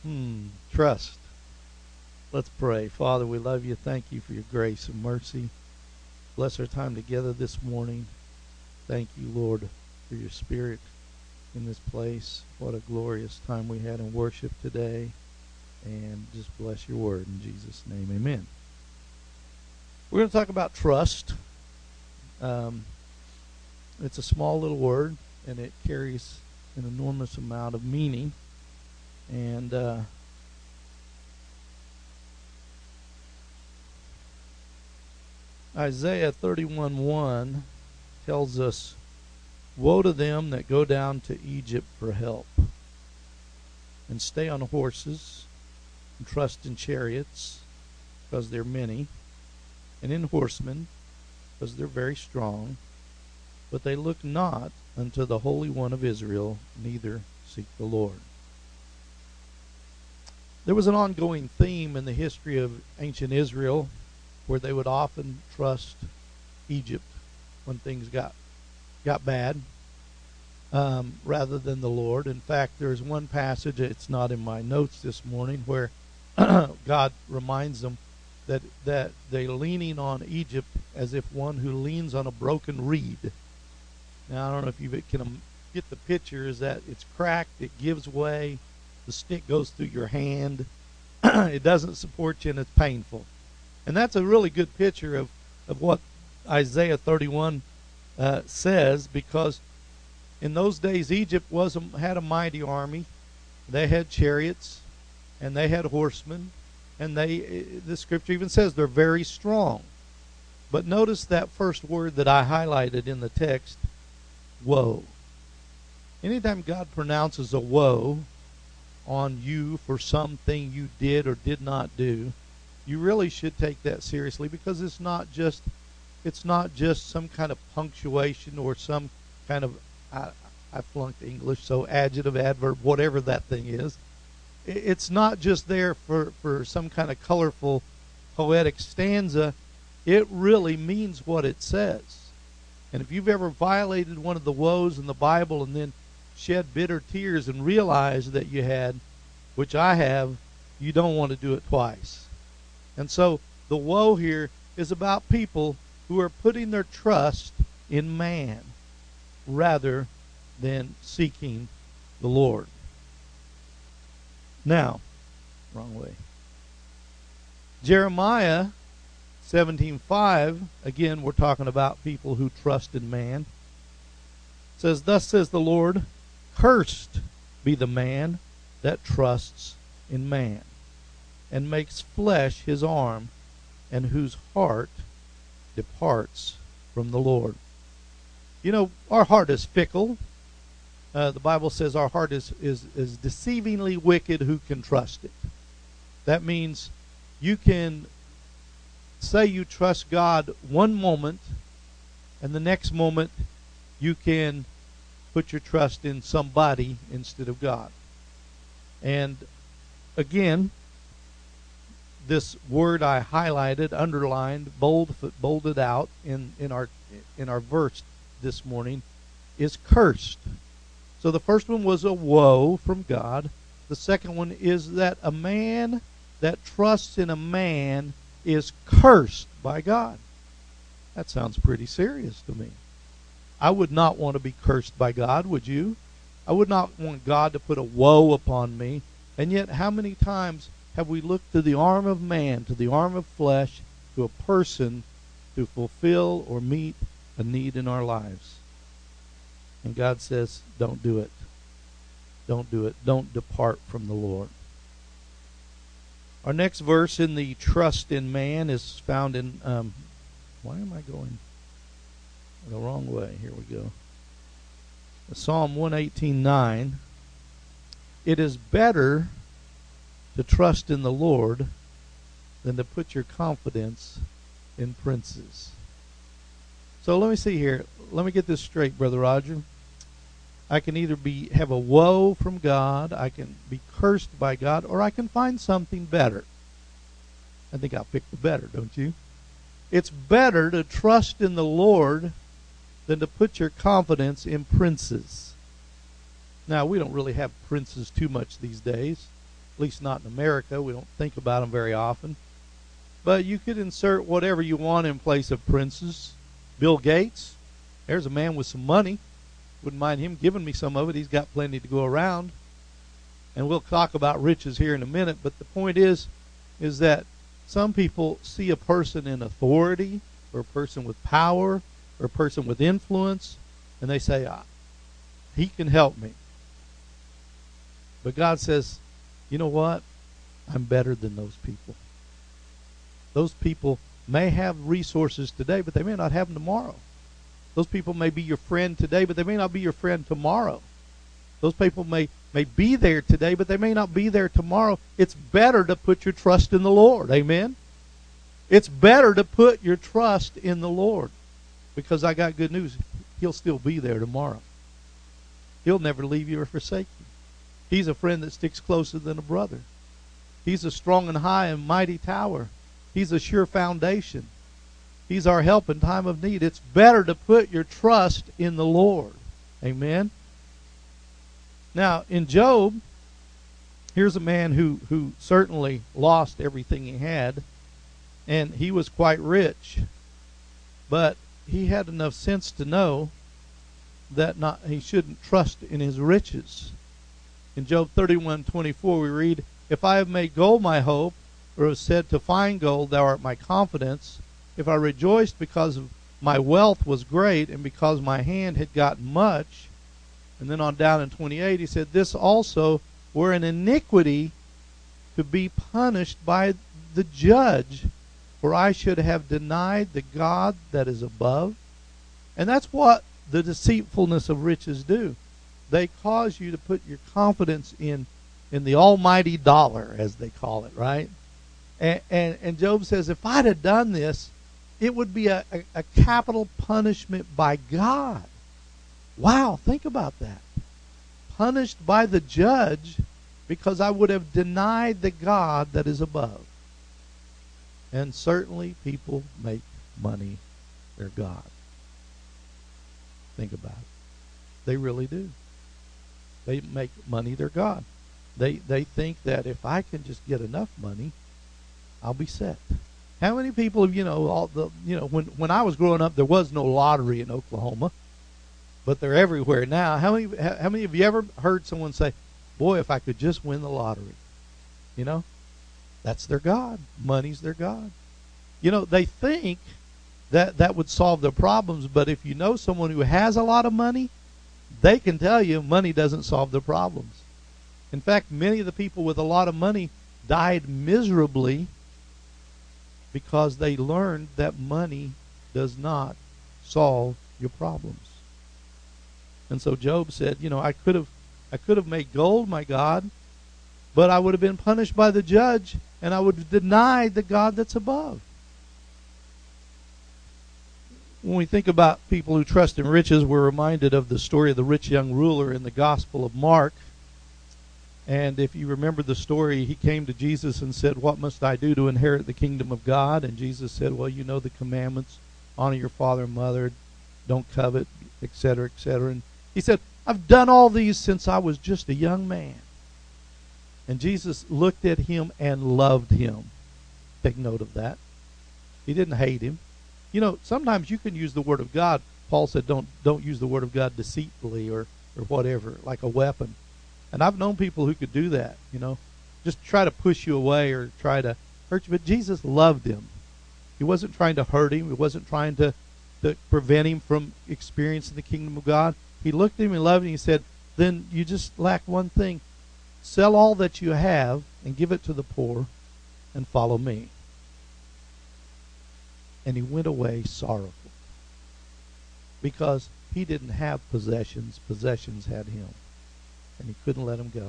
Trust. Let's pray. Father, we love you. Thank you for your grace and mercy. Bless our time together this morning. Thank you, Lord, for your spirit in this place. What a glorious time we had in worship today. And just bless your word in Jesus' name. Amen. We're going to talk about trust. It's a small little word, and it carries an enormous amount of meaning. And Isaiah 31:1 tells us, "Woe to them that go down to Egypt for help, and stay on horses, and trust in chariots, because they're many, and in horsemen, because they're very strong, but they look not unto the Holy One of Israel, neither seek the Lord." There was an ongoing theme in the history of ancient Israel where they would often trust Egypt when things got bad, rather than the Lord. In fact, there's one passage, it's not in my notes this morning, where God reminds them that they're leaning on Egypt as if one who leans on a broken reed. Now, I don't know if you can get the picture, is that it's cracked, it gives way, the stick goes through your hand, it doesn't support you, and it's painful. And that's a really good picture of what Isaiah 31 says, because in those days Egypt had a mighty army. They had chariots, and they had horsemen, and the scripture even says they're very strong. But notice that first word that I highlighted in the text, woe. Anytime God pronounces a woe on you for something you did or did not do, you really should take that seriously, because it's not just some kind of punctuation or some kind of, I flunked English, so adjective, adverb, whatever that thing is. It's not just there for some kind of colorful poetic stanza. It really means what it says. And if you've ever violated one of the woes in the Bible and then shed bitter tears and realized that you had, which I have, you don't want to do it twice. And so the woe here is about people who are putting their trust in man rather than seeking the Lord. Now, wrong way. Jeremiah 17:5, again, we're talking about people who trust in man. It says, "Thus says the Lord, cursed be the man that trusts in man, and makes flesh his arm, and whose heart departs from the Lord." You know, our heart is fickle. The Bible says our heart is deceivingly wicked. Who can trust it? That means you can say you trust God one moment, and the next moment you can put your trust in somebody instead of God. And again, this word I highlighted, underlined, bolded out in our verse this morning is cursed. So the first one was a woe from God. The second one is that a man that trusts in a man is cursed by God. That sounds pretty serious to me. I would not want to be cursed by God, would you? I would not want God to put a woe upon me. And yet, how many times have we looked to the arm of man, to the arm of flesh, to a person to fulfill or meet a need in our lives? And God says, don't do it. Don't do it. Don't depart from the Lord. Our next verse in the trust in man is found in, why am I going the wrong way? Here we go. Psalm 118:9. "It is better to trust in the Lord than to put your confidence in princes." So let me see here. Let me get this straight, Brother Roger. I can either have a woe from God, I can be cursed by God, or I can find something better. I think I'll pick the better, don't you? It's better to trust in the Lord than to put your confidence in princes. Now, we don't really have princes too much these days. At least not in America. We don't think about them very often. But you could insert whatever you want in place of princes. Bill Gates, there's a man with some money. Wouldn't mind him giving me some of it. He's got plenty to go around. And we'll talk about riches here in a minute. But the point is that some people see a person in authority, or a person with power, or a person with influence, and they say, he can help me. But God says, you know what? I'm better than those people. Those people may have resources today, but they may not have them tomorrow. Those people may be your friend today, but they may not be your friend tomorrow. Those people may be there today, but they may not be there tomorrow. It's better to put your trust in the Lord. Amen? It's better to put your trust in the Lord, because I got good news. He'll still be there tomorrow. He'll never leave you or forsake you. He's a friend that sticks closer than a brother. He's a strong and high and mighty tower. He's a sure foundation. He's our help in time of need. It's better to put your trust in the Lord. Amen? Now, in Job, here's a man who certainly lost everything he had, and he was quite rich. But he had enough sense to know that he shouldn't trust in his riches. In Job 31:24 we read, "If I have made gold my hope, or have said to find gold, thou art my confidence, if I rejoiced because of my wealth was great, and because my hand had gotten much," and then on down in 28 he said, "This also were an iniquity to be punished by the judge, for I should have denied the God that is above." And that's what the deceitfulness of riches do. They cause you to put your confidence in the almighty dollar, as they call it, right? And Job says, if I'd have done this, it would be a capital punishment by God. Wow, think about that. Punished by the judge because I would have denied the God that is above. And certainly people make money their God. Think about it. They really do. They make money their God. They think that if I can just get enough money, I'll be set. How many people have, when I was growing up, there was no lottery in Oklahoma, but they're everywhere now. How many of you ever heard someone say, boy, if I could just win the lottery? That's their God. Money's their God. They think that would solve their problems, but if you know someone who has a lot of money, they can tell you money doesn't solve their problems. In fact, many of the people with a lot of money died miserably because they learned that money does not solve your problems. And so Job said, I could have made gold my God, but I would have been punished by the judge, and I would have denied the God that's above. When we think about people who trust in riches, we're reminded of the story of the rich young ruler in the Gospel of Mark. And if you remember the story, he came to Jesus and said, what must I do to inherit the kingdom of God? And Jesus said, well, you know the commandments. Honor your father and mother. Don't covet, etc., etc. And he said, I've done all these since I was just a young man. And Jesus looked at him and loved him. Take note of that. He didn't hate him. Sometimes you can use the Word of God. Paul said don't use the Word of God deceitfully or whatever, like a weapon. And I've known people who could do that, just try to push you away or try to hurt you. But Jesus loved him. He wasn't trying to hurt him. He wasn't trying to prevent him from experiencing the kingdom of God. He looked at him and loved him. And he said, then you just lack one thing. Sell all that you have and give it to the poor and follow me. And he went away sorrowful because he didn't have possessions. Possessions had him. And he couldn't let him go.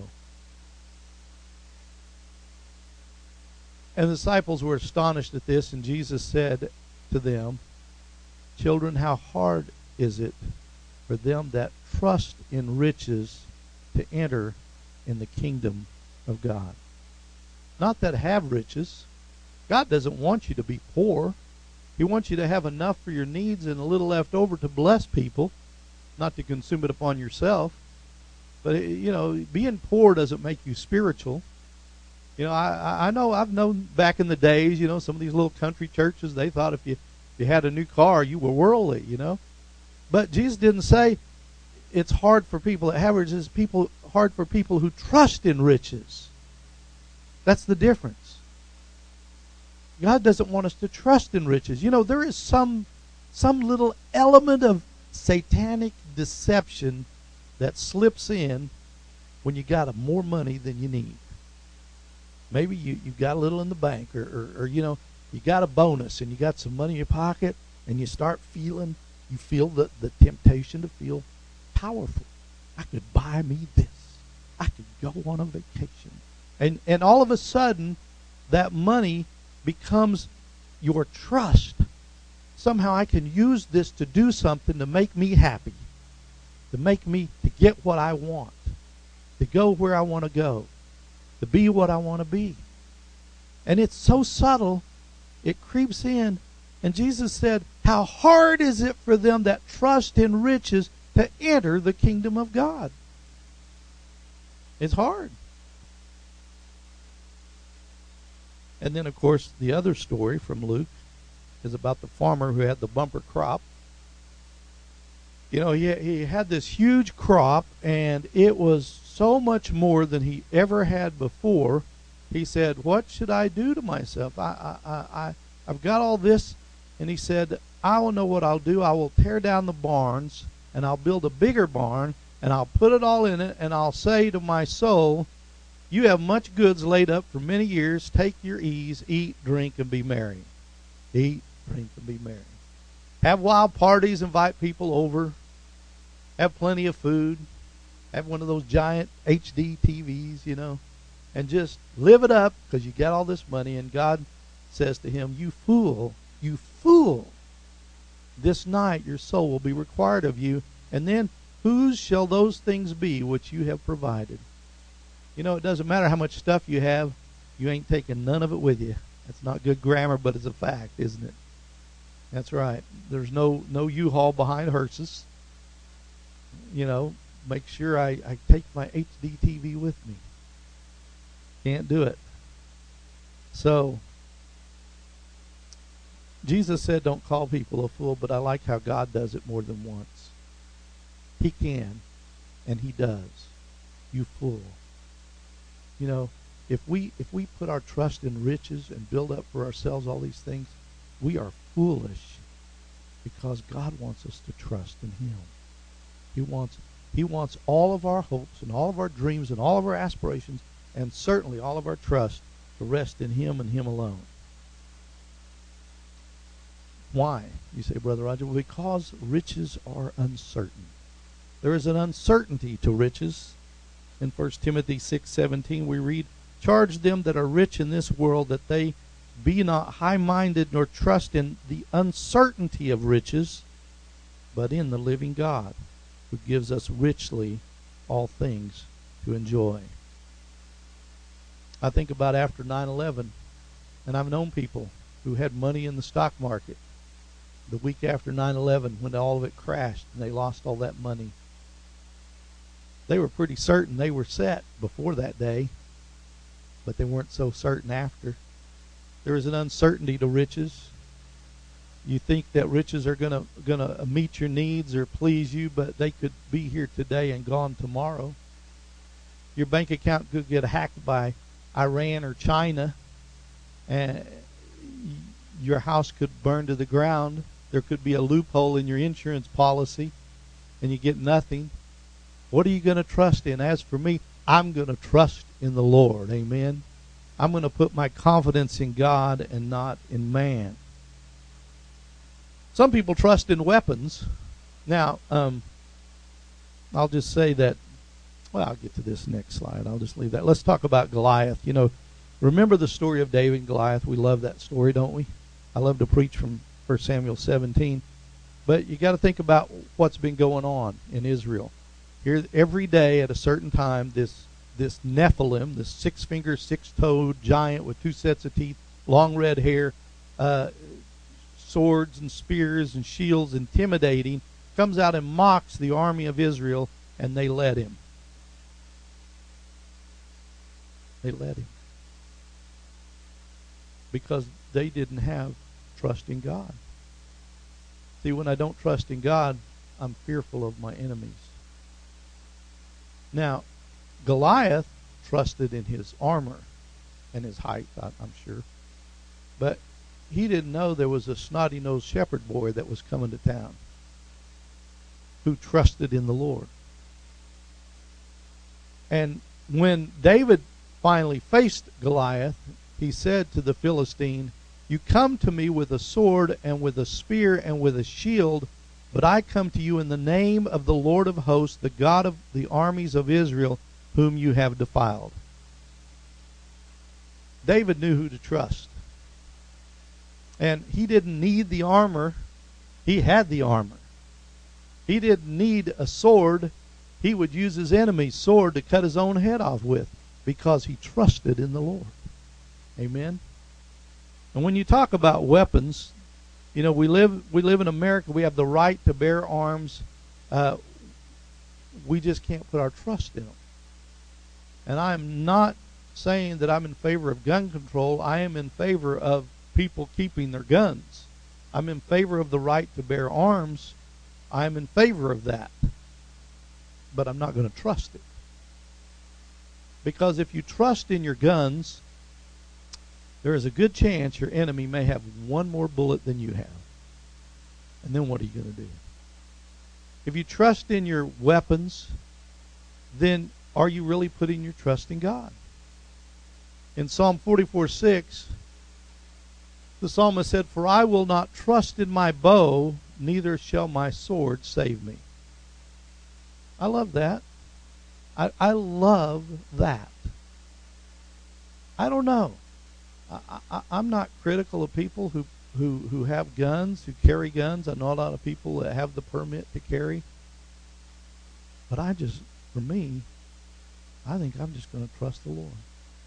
And the disciples were astonished at this, and Jesus said to them, children, how hard is it for them that trust in riches to enter in the kingdom of God? Not that have riches. God doesn't want you to be poor. He wants you to have enough for your needs and a little left over to bless people, not to consume it upon yourself. But, being poor doesn't make you spiritual. You know, I know, I've known back in the days, you know, some of these little country churches, they thought if you had a new car, you were worldly, you know. But Jesus didn't say it's hard for people that have riches. It's hard for people who trust in riches. That's the difference. God doesn't want us to trust in riches. You know, there is some little element of satanic deception that slips in when you got more money than you need. Maybe you've got a little in the bank, or you know, you got a bonus and you got some money in your pocket, and you feel the temptation to feel powerful. I could buy me this. I could go on a vacation. And all of a sudden, that money becomes your trust. Somehow I can use this to do something to make me happy, to get what I want, to go where I want to go, to be what I want to be. And it's so subtle, it creeps in. And Jesus said, how hard is it for them that trust in riches to enter the kingdom of God? It's hard. And then, of course, the other story from Luke is about the farmer who had the bumper crop. You know, he had this huge crop, and it was so much more than he ever had before. He said, what should I do to myself? I've got all this. And he said, I will know what I'll do. I will tear down the barns, and I'll build a bigger barn, and I'll put it all in it, and I'll say to my soul, you have much goods laid up for many years. Take your ease, eat, drink, and be merry. Eat, drink, and be merry. Have wild parties, invite people over. Have plenty of food. Have one of those giant HD TVs, you know, and just live it up because you got all this money. And God says to him, you fool, this night your soul will be required of you. And then whose shall those things be which you have provided? You know, it doesn't matter how much stuff you have, you ain't taking none of it with you. That's not good grammar, but it's a fact, isn't it? That's right. There's no U-Haul behind hearses. You know, make sure I take my HD TV with me. Can't do it. So, Jesus said don't call people a fool, but I like how God does it more than once. He can, and he does. You fool. You know, if we put our trust in riches and build up for ourselves all these things, we are foolish, because God wants us to trust in him. He wants all of our hopes and all of our dreams and all of our aspirations and certainly all of our trust to rest in him and him alone. Why? You say, Brother Roger, well, because riches are uncertain. There is an uncertainty to riches. In 1 Timothy 6:17 we read, charge them that are rich in this world that they be not high-minded nor trust in the uncertainty of riches, but in the living God, who gives us richly all things to enjoy. I think about after 9/11, and I've known people who had money in the stock market the week after 9/11 when all of it crashed and they lost all that money. They were pretty certain they were set before that day, but they weren't so certain after. There is an uncertainty to riches. You think that riches are gonna meet your needs or please you, but they could be here today and gone tomorrow. Your bank account could get hacked by Iran or China, and your house could burn to the ground. There could be a loophole in your insurance policy, and you get nothing. What are you going to trust in? As for me, I'm going to trust in the Lord. Amen. I'm going to put my confidence in God and not in man. Some people trust in weapons. Now, I'll just say that, well, I'll get to this next slide. I'll just leave that. Let's talk about Goliath. You know, remember the story of David and Goliath? We love that story, don't we? I love to preach from 1 Samuel 17. But you got to think about what's been going on in Israel. Here, every day at a certain time, this Nephilim, this six-fingered, six-toed giant with two sets of teeth, long red hair, swords and spears and shields, intimidating, comes out and mocks the army of Israel, and they let him. They let him. because they didn't have trust in God. See, when I don't trust in God, I'm fearful of my enemies. Now, Goliath trusted in his armor and his height, I'm sure. But he didn't know there was a snotty-nosed shepherd boy that was coming to town who trusted in the Lord. And when David finally faced Goliath, he said to the Philistine, "You come to me with a sword and with a spear and with a shield, but I come to you in the name of the Lord of hosts, the God of the armies of Israel, whom you have defiled." David knew who to trust. And he didn't need the armor. He had the armor. He didn't need a sword. He would use his enemy's sword to cut his own head off with because he trusted in the Lord. Amen. And when you talk about weapons, you know, we live in America. We have the right to bear arms. We just can't put our trust in them. And I'm not saying that I'm in favor of gun control. I am in favor of people keeping their guns. I'm in favor of the right to bear arms. I'm in favor of that. But I'm not going to trust it. Because if you trust in your guns, there is a good chance your enemy may have one more bullet than you have. And then what are you going to do? If you trust in your weapons, then are you really putting your trust in God? In Psalm 44:6, the psalmist said, "For I will not trust in my bow, neither shall my sword save me." I love that. I love that. I don't know. I'm not critical of people who have guns, who carry guns. I know a lot of people that have the permit to carry. But for me, I think I'm just going to trust the Lord.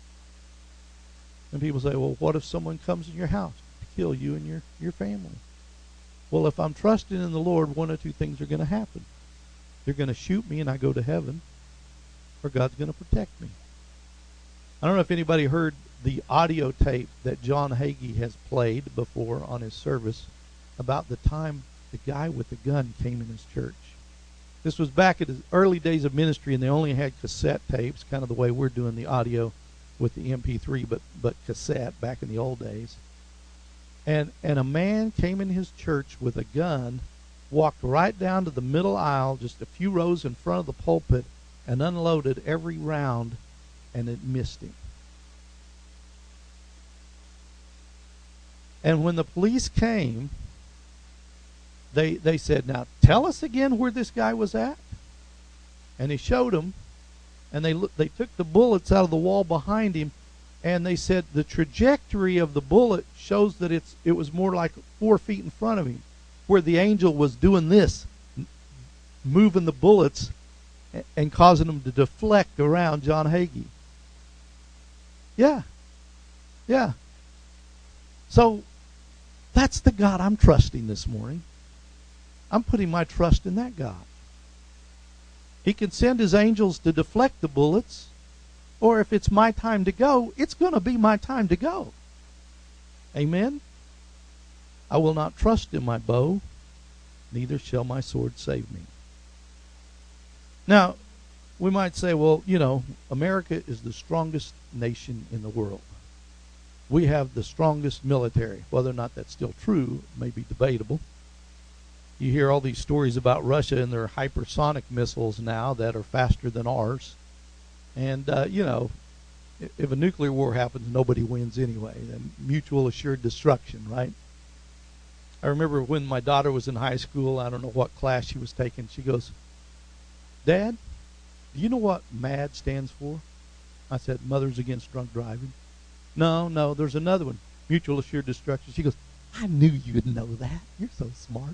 And people say, well, what if someone comes in your house to kill you and your family? Well, if I'm trusting in the Lord, one or two things are going to happen. They're going to shoot me and I go to heaven, or God's going to protect me. I don't know if anybody heard the audio tape that John Hagee has played before on his service about the time the guy with the gun came in his church. This was back in the early days of ministry, and they only had cassette tapes, kind of the way we're doing the audio with the MP3, but cassette back in the old days. And a man came in his church with a gun, walked right down to the middle aisle, just a few rows in front of the pulpit, and unloaded every round, and it missed him. And when the police came, they said, "Now tell us again where this guy was at." And he showed them, and they took the bullets out of the wall behind him, and they said the trajectory of the bullet shows that it was more like 4 feet in front of him, where the angel was doing this, moving the bullets and causing them to deflect around John Hagee. Yeah. So that's the God I'm trusting this morning. I'm putting my trust in that God. He can send his angels to deflect the bullets, or if it's my time to go, it's going to be my time to go. Amen? I will not trust in my bow, neither shall my sword save me. Now, we might say, well, America is the strongest nation in the world. We have the strongest military. Whether or not that's still true may be debatable. You hear all these stories about Russia and their hypersonic missiles now that are faster than ours. And, if a nuclear war happens, nobody wins anyway. Mutual assured destruction, right? I remember when my daughter was in high school, I don't know what class she was taking. She goes, "Dad, do you know what MAD stands for?" I said, Mothers Against Drunk Driving. No, there's another one, Mutual Assured Destruction. She goes, "I knew you'd know that. You're so smart."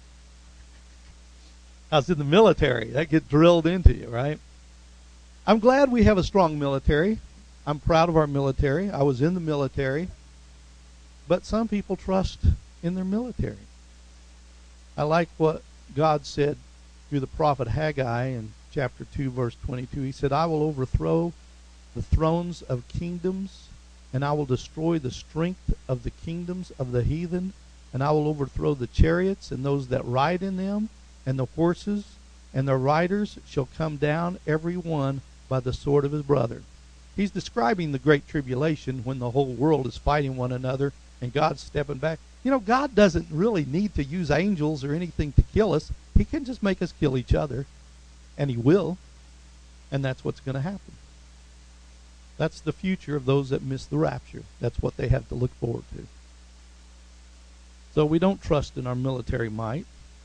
I was in the military. That gets drilled into you, right? I'm glad we have a strong military. I'm proud of our military. I was in the military. But some people trust in their military. I like what God said through the prophet Haggai in chapter 2, verse 22. He said, "I will overthrow the thrones of kingdoms and I will destroy the strength of the kingdoms of the heathen, and I will overthrow the chariots and those that ride in them, and the horses and their riders shall come down every one by the sword of his brother. He's describing the great tribulation when the whole world is fighting one another and God's stepping back. You know, God doesn't really need to use angels or anything to kill us. He can just make us kill each other, and he will, and that's what's going to happen. That's the future of those that miss the rapture. That's what they have to look forward to. So we don't trust in our military might.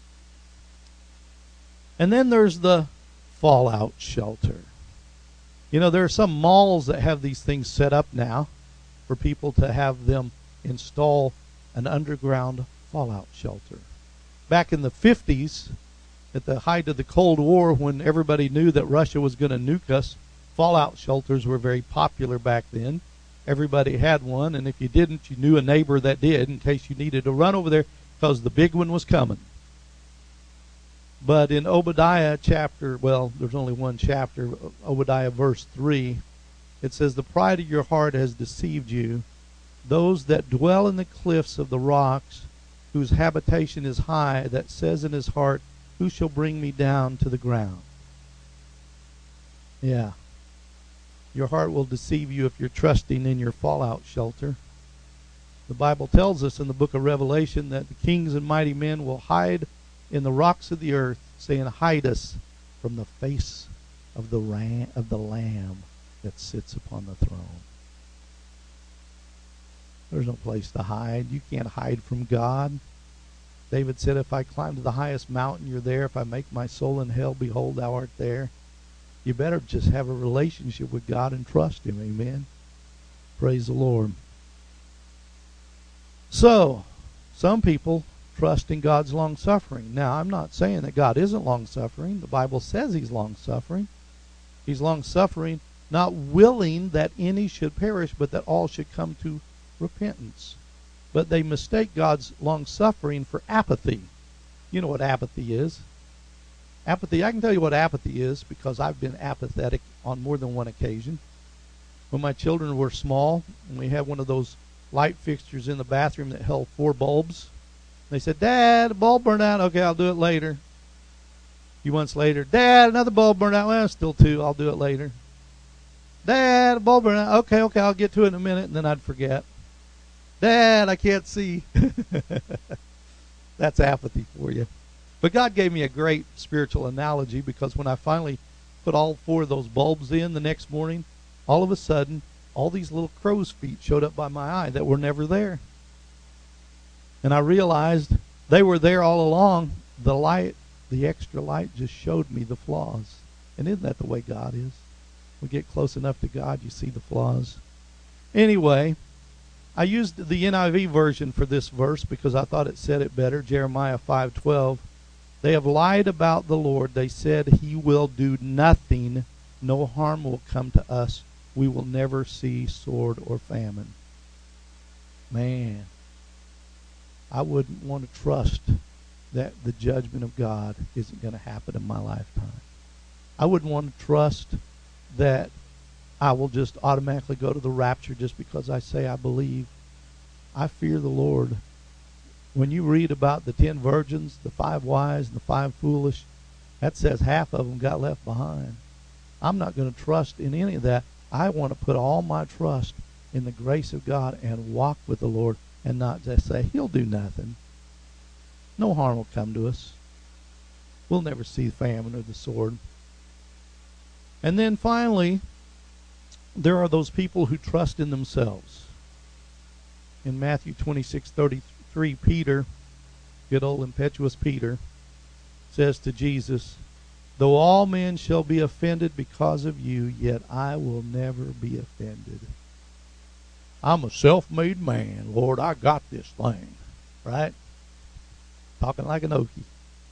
And then there's the fallout shelter. You know, there are some malls that have these things set up now for people to have them install an underground fallout shelter. Back in the 50s, at the height of the Cold War, when everybody knew that Russia was going to nuke us, fallout shelters were very popular back then. Everybody had one, and if you didn't, you knew a neighbor that did in case you needed to run over there because the big one was coming. But in Obadiah chapter, well, there's only one chapter, Obadiah verse 3, it says, "The pride of your heart has deceived you, those that dwell in the cliffs of the rocks, whose habitation is high, that says in his heart, who shall bring me down to the ground?" Yeah. Your heart will deceive you if you're trusting in your fallout shelter. The Bible tells us in the book of Revelation that the kings and mighty men will hide in the rocks of the earth, saying, "Hide us from the face of the Lamb that sits upon the throne." There's no place to hide. You can't hide from God. David said, "If I climb to the highest mountain, you're there. If I make my soul in hell, behold, thou art there." You better just have a relationship with God and trust him. Amen. Praise the Lord. So, some people trust in God's long-suffering. Now, I'm not saying that God isn't long-suffering. The Bible says he's long-suffering. He's long-suffering, not willing that any should perish, but that all should come to repentance. But they mistake God's long-suffering for apathy. You know what apathy is. Apathy, I can tell you what apathy is because I've been apathetic on more than one occasion. When my children were small, and we had one of those light fixtures in the bathroom that held 4 bulbs. They said, "Dad, a bulb burned out." "Okay, I'll do it later." A few months later, "Dad, another bulb burned out." "Well, still 2. I'll do it later." "Dad, a bulb burned out." Okay, I'll get to it in a minute," and then I'd forget. "Dad, I can't see." That's apathy for you. But God gave me a great spiritual analogy, because when I finally put all 4 of those bulbs in the next morning, all of a sudden, all these little crow's feet showed up by my eye that were never there. And I realized they were there all along. The light, the extra light, just showed me the flaws. And isn't that the way God is? We get close enough to God, you see the flaws. Anyway, I used the NIV version for this verse because I thought it said it better. Jeremiah 5:12. "They have lied about the Lord. They said he will do nothing. No harm will come to us. We will never see sword or famine." Man, I wouldn't want to trust that the judgment of God isn't going to happen in my lifetime. I wouldn't want to trust that I will just automatically go to the rapture just because I say I believe. I fear the Lord. When you read about the 10 virgins, the 5 wise and the 5 foolish, that says half of them got left behind. I'm not going to trust in any of that. I want to put all my trust in the grace of God and walk with the Lord, and not just say, he'll do nothing. No harm will come to us. We'll never see famine or the sword. And then finally, there are those people who trust in themselves. In Matthew 26:33, Peter, good old impetuous Peter, says to Jesus, "Though all men shall be offended because of you, yet I will never be offended." I'm a self-made man. Lord, I got this thing. Right? Talking like an Okie.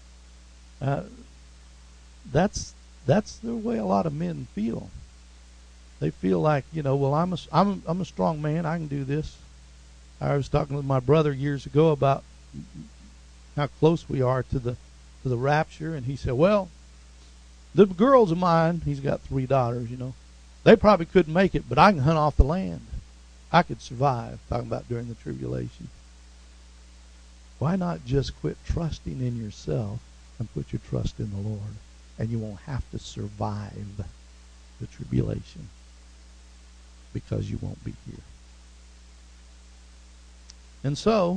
That's the way a lot of men feel. They feel like, well, I'm a strong man. I can do this. I was talking with my brother years ago about how close we are to the rapture, and he said, "Well, the girls of mine," he's got 3 daughters, they probably couldn't make it, but I can hunt off the land. I could survive, talking about during the tribulation. Why not just quit trusting in yourself and put your trust in the Lord? And you won't have to survive the tribulation because you won't be here. And so,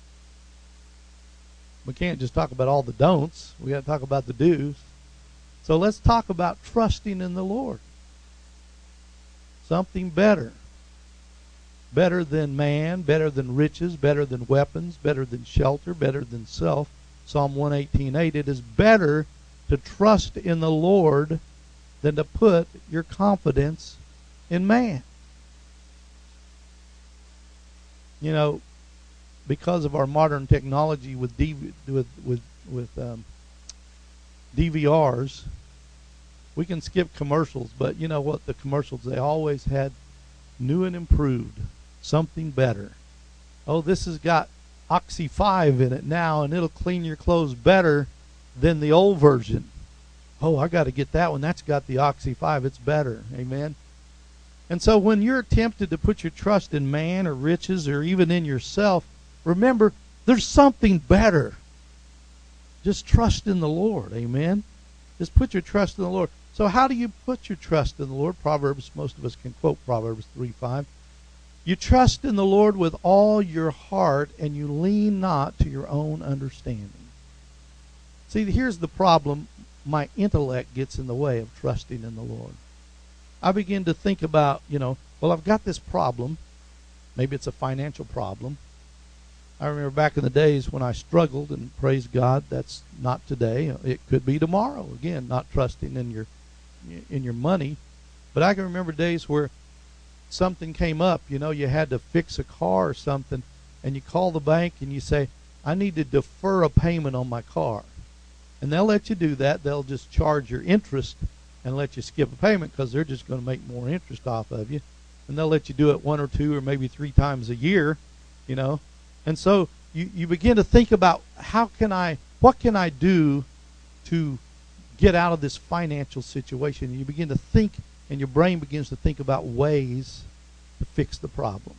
we can't just talk about all the don'ts. We got to talk about the do's. So let's talk about trusting in the Lord. Something better. Better than man, better than riches, better than weapons, better than shelter, better than self. Psalm 118:8. It is better to trust in the Lord than to put your confidence in man. You know, because of our modern technology with DVRs, we can skip commercials. But you know what? The commercials, they always had new and improved, something better. Oh, this has got Oxy 5 in it now, and it'll clean your clothes better than the old version. Oh, I got to get that one. That's got the Oxy 5. It's better. Amen. And so when you're tempted to put your trust in man or riches or even in yourself, remember, there's something better. Just trust in the Lord. Amen. Just put your trust in the Lord. So how do you put your trust in the Lord? Proverbs, most of us can quote Proverbs 3:5. You trust in the Lord with all your heart, and you lean not to your own understanding. See, here's the problem. My intellect gets in the way of trusting in the Lord. I begin to think about, well, I've got this problem. Maybe it's a financial problem. I remember back in the days when I struggled, and praise God, that's not today. It could be tomorrow. Again, not trusting in your money. But I can remember days where something came up. You had to fix a car or something, and you call the bank and you say, I need to defer a payment on my car. And they'll let you do that. They'll just charge your interest and let you skip a payment because they're just going to make more interest off of you. And they'll let you do it 1 or 2 or maybe 3 times a year, And so you begin to think about what can I do to get out of this financial situation? And you begin to think, and your brain begins to think about ways to fix the problem.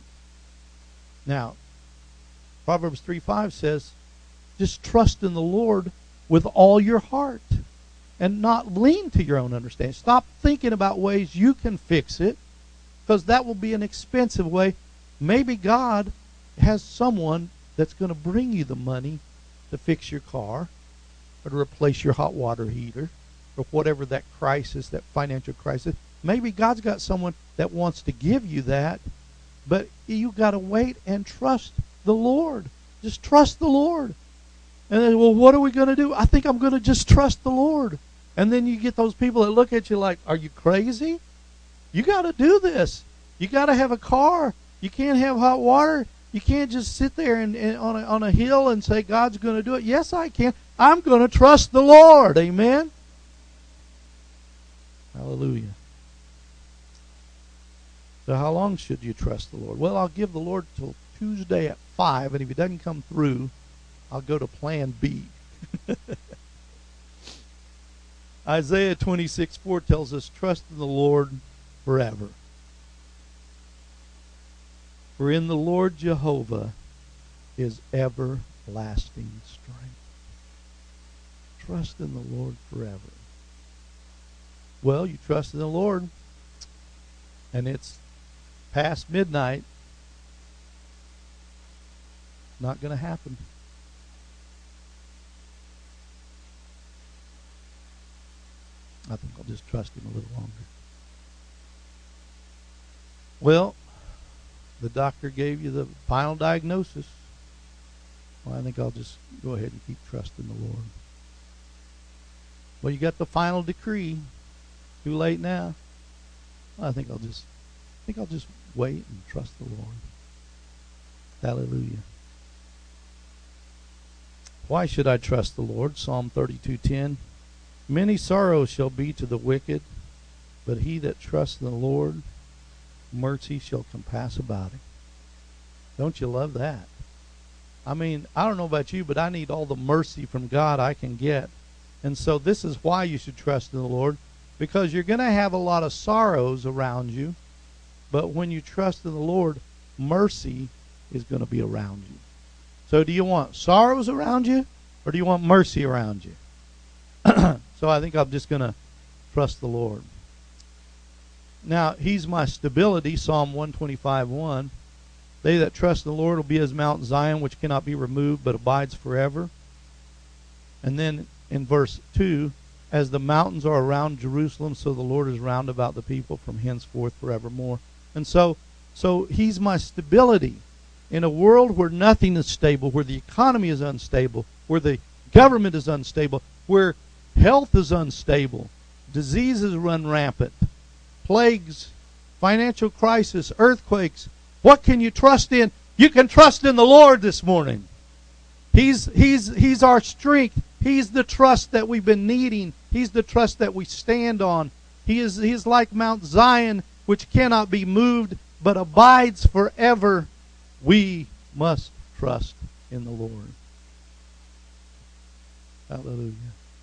Now, Proverbs 3:5 says, just trust in the Lord with all your heart and not lean to your own understanding. Stop thinking about ways you can fix it, because that will be an expensive way. Maybe God has someone that's going to bring you the money to fix your car or to replace your hot water heater or whatever that crisis, that financial crisis. Maybe God's got someone that wants to give you that, but you got to wait and trust the Lord. Just trust the Lord. And then, well, what are we going to do? I think I'm going to just trust the Lord. And then you get those people that look at you like, are you crazy? You got to do this. You got to have a car. You can't have hot water. You can't just sit there and on a hill and say God's going to do it. Yes, I can. I'm going to trust the Lord. Amen. Hallelujah. So how long should you trust the Lord? Well, I'll give the Lord till Tuesday at 5, and if he doesn't come through, I'll go to plan B. Isaiah 26:4 tells us, trust in the Lord forever. For in the Lord Jehovah is everlasting strength. Trust in the Lord forever. Well, you trust in the Lord, and it's past midnight. Not going to happen. I think I'll just trust him a little longer. Well, the doctor gave you the final diagnosis. Well, I think I'll just go ahead and keep trusting the Lord. Well, you got the final decree. Too late now. Well, I think I'll just wait and trust the Lord. Hallelujah. Why should I trust the Lord? Psalm 32:10. Many sorrows shall be to the wicked, but he that trusts in the Lord, mercy shall compass about him. Don't you love that? I mean, I don't know about you, but I need all the mercy from God I can get. And so this is why you should trust in the Lord, because you're going to have a lot of sorrows around you. But when you trust in the Lord, mercy is going to be around you. So do you want sorrows around you, or do you want mercy around you? So I think I'm just going to trust the Lord. Now, he's my stability, Psalm 125:1. They that trust in the Lord will be as Mount Zion, which cannot be removed, but abides forever. And then in verse 2, as the mountains are around Jerusalem, so the Lord is round about the people from henceforth forevermore. And so he's my stability. In a world where nothing is stable, where the economy is unstable, where the government is unstable, where health is unstable, diseases run rampant, plagues, financial crisis, earthquakes, what can you trust in? You can trust in the Lord this morning. He's our strength. He's the trust that we've been needing. He's the trust that we stand on. He is like Mount Zion, which cannot be moved, but abides forever. We must trust in the Lord. Hallelujah.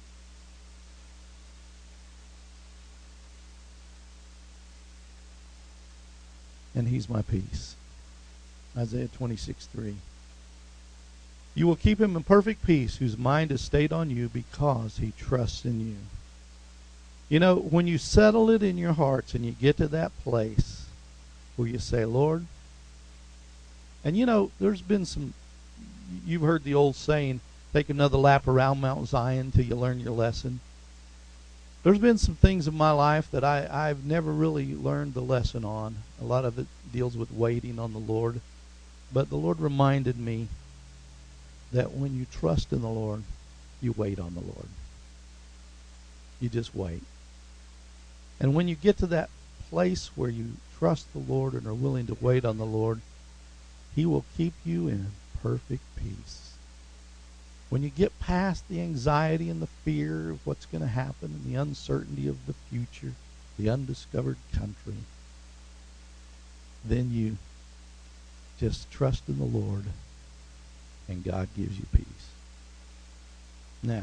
And he's my peace. Isaiah 26:3. You will keep him in perfect peace, whose mind is stayed on you, because he trusts in you. You know, when you settle it in your hearts and you get to that place where you say, Lord, and you know, there's been some, you've heard the old saying, take another lap around Mount Zion till you learn your lesson. There's been some things in my life that I've never really learned the lesson on. A lot of it deals with waiting on the Lord. But the Lord reminded me that when you trust in the Lord, you wait on the Lord. You just wait. And when you get to that place where you trust the Lord and are willing to wait on the Lord, he will keep you in perfect peace. When you get past the anxiety and the fear of what's going to happen and the uncertainty of the future, the undiscovered country, then you just trust in the Lord and God gives you peace. Now,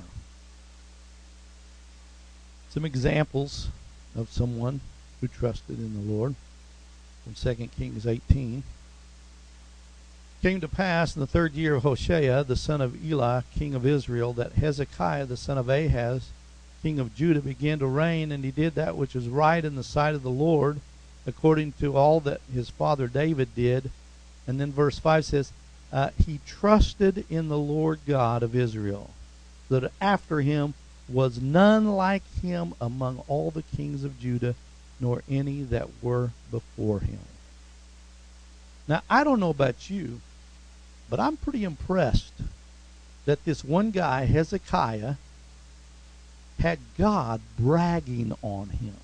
some examples of someone who trusted in the Lord from 2 Kings 18. Came to pass in the 3rd year of Hoshea, the son of Elah, king of Israel, that Hezekiah, the son of Ahaz, king of Judah, began to reign, and he did that which was right in the sight of the Lord, according to all that his father David did. And then verse 5 says, he trusted in the Lord God of Israel, that after him was none like him among all the kings of Judah, nor any that were before him. Now, I don't know about you, but I'm pretty impressed that this one guy, Hezekiah, had God bragging on him.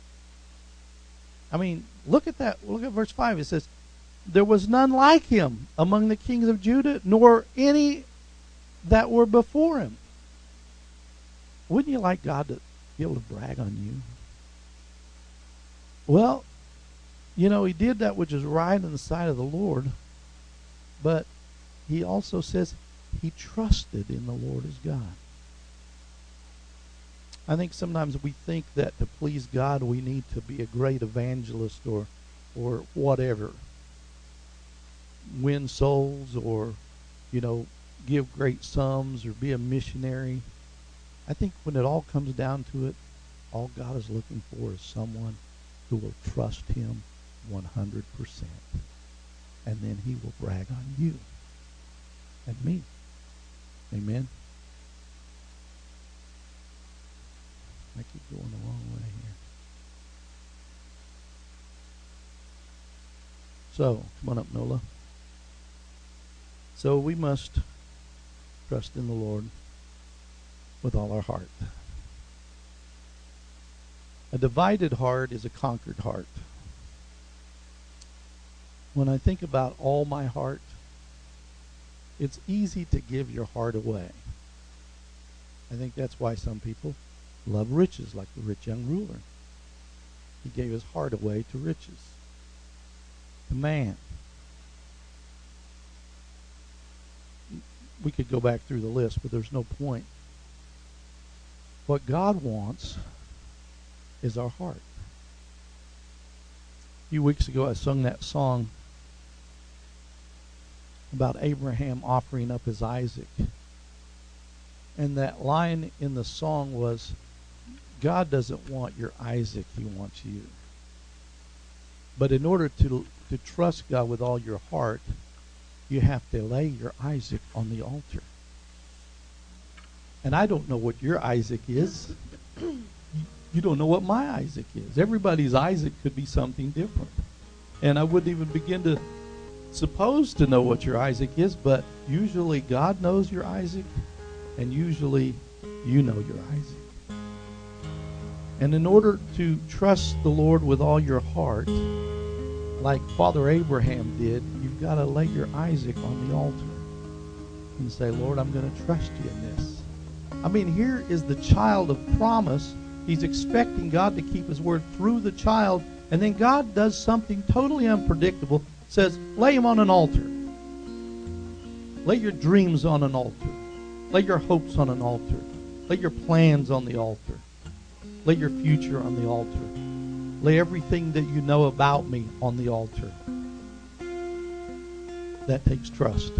I mean, look at that. Look at verse 5. It says, there was none like him among the kings of Judah, nor any that were before him. Wouldn't you like God to be able to brag on you? Well, you know, he did that which is right in the sight of the Lord, but he also says he trusted in the Lord as God. I think sometimes we think that to please God we need to be a great evangelist or whatever. Win souls or, you know, give great sums or be a missionary. I think when it all comes down to it, all God is looking for is someone who will trust him 100%. And then he will brag on you and me. Amen. I keep going the wrong way here. So, come on up, Nola. So we must trust in the Lord with all our heart. A divided heart is a conquered heart. When I think about all my heart, it's easy to give your heart away. I think that's why some people love riches, like the rich young ruler. He gave his heart away to riches, to man. We could go back through the list, but there's no point. What God wants is our heart. A few weeks ago I sung that song, about Abraham offering up his Isaac. And that line in the song was, God doesn't want your Isaac, he wants you. But in order to trust God with all your heart, you have to lay your Isaac on the altar. And I don't know what your Isaac is. You don't know what my Isaac is. Everybody's Isaac could be something different. And I wouldn't even begin to suppose to know what your Isaac is, but usually God knows your Isaac, and usually you know your Isaac. And in order to trust the Lord with all your heart, like Father Abraham did, you've got to lay your Isaac on the altar and say, Lord, I'm going to trust you in this. I mean, here is the child of promise. He's expecting God to keep his word through the child, and then God does something totally unpredictable, says, lay him on an altar. Lay your dreams on an altar. Lay your hopes on an altar. Lay your plans on the altar. Lay your future on the altar. Lay everything that you know about me on the altar. That takes trust.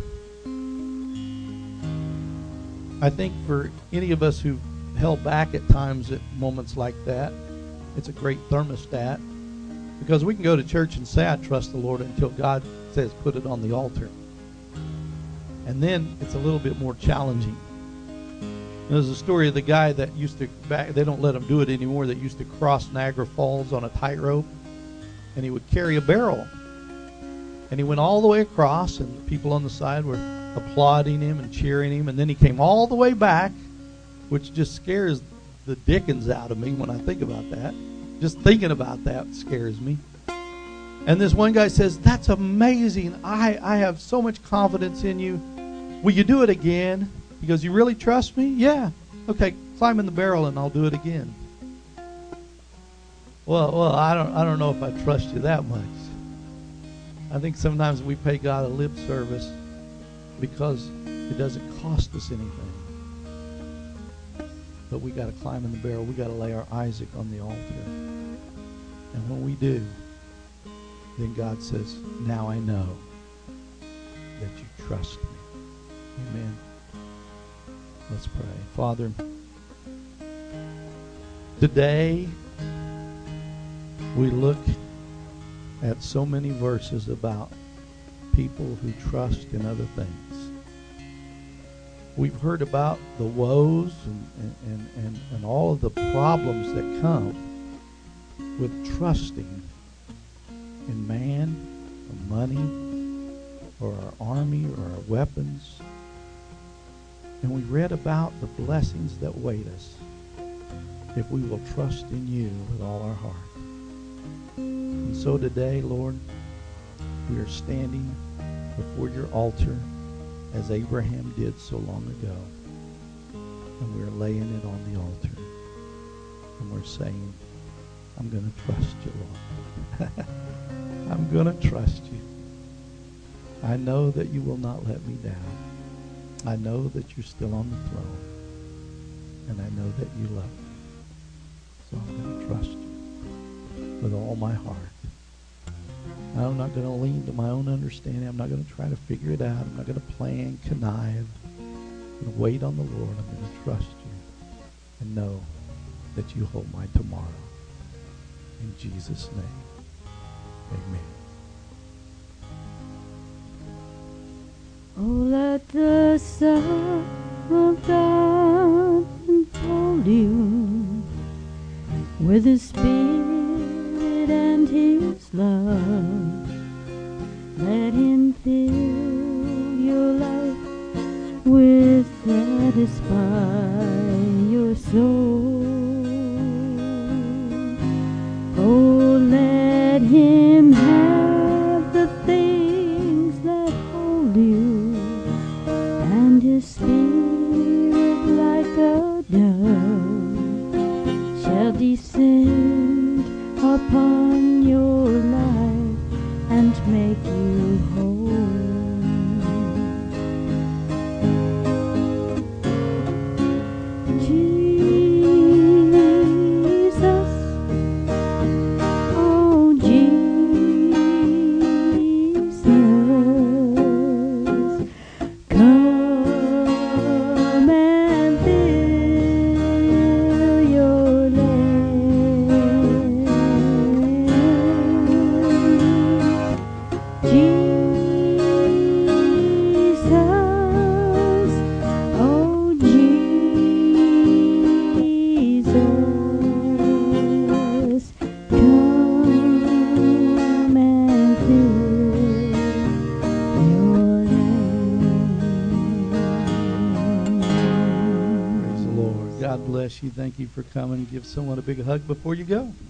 I think for any of us who've held back at times at moments like that, it's a great thermostat, because we can go to church and say, I trust the Lord, until God says, put it on the altar. And then it's a little bit more challenging. There's a story of the guy that used to, they don't let him do it anymore, that used to cross Niagara Falls on a tightrope, and he would carry a barrel. And he went all the way across, and the people on the side were applauding him and cheering him, and then he came all the way back, which just scares the dickens out of me when I think about that. Just thinking about that scares me. And this one guy says, that's amazing. I have so much confidence in you. Will you do it again? He goes, you really trust me? Yeah. Okay, climb in the barrel and I'll do it again. Well, I don't know if I trust you that much. I think sometimes we pay God a lip service because it doesn't cost us anything. But we got to climb in the barrel. We got to lay our Isaac on the altar. And when we do, then God says, now I know that you trust me. Amen. Let's pray. Father, today we look at so many verses about people who trust in other things. We've heard about the woes and all of the problems that come with trusting in man or money or our army or our weapons. And we read about the blessings that wait us if we will trust in you with all our heart. And so today, Lord, we are standing before your altar as Abraham did so long ago. And we're laying it on the altar. And we're saying, I'm going to trust you, Lord. I'm going to trust you. I know that you will not let me down. I know that you're still on the throne. And I know that you love me. So I'm going to trust you with all my heart. I'm not going to lean to my own understanding. I'm not going to try to figure it out. I'm not going to plan, connive. I'm going to wait on the Lord. I'm going to trust you and know that you hold my tomorrow. In Jesus' name, amen. Oh, let the Son of God enfold you with His Spirit and His love. Let Him fill your life with satisfy your soul. Oh, let Him have the things that hold you, and His Spirit like a dove shall descend upon your life and make you whole. Jesus, oh Jesus, bless you. Thank you for coming. Give someone a big hug before you go.